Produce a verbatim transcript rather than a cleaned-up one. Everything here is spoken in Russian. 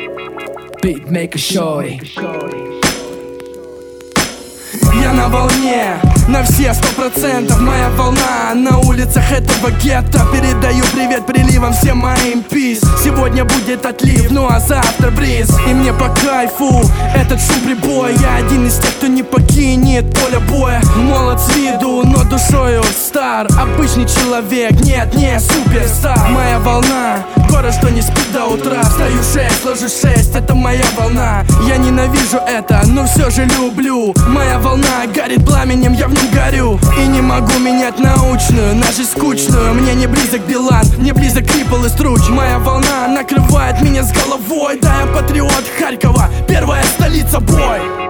Beatmaker Shorty. Я на волне, на все сто процентов. Моя волна на улицах этого гетто. Передаю привет приливам всем моим пис. Сегодня будет отлив, ну а завтра бриз. И мне по кайфу этот шум прибоя. Я один из тех, кто не покинет поле боя. Молод с виду, но душою стар. Обычный человек, нет, не суперстар. Моя волна, город, что не спит до утра. Встаю шесть, ложу шесть, это моя волна. Я ненавижу это, но все же люблю. Моя волна горит пламенем, я в нем горю. И не могу менять научную, на жизнь скучную. Мне не близок Билан, мне близок Крипл и Струч. Моя волна накрывает меня с головой. Да, я патриот Харькова, первая столица, бой.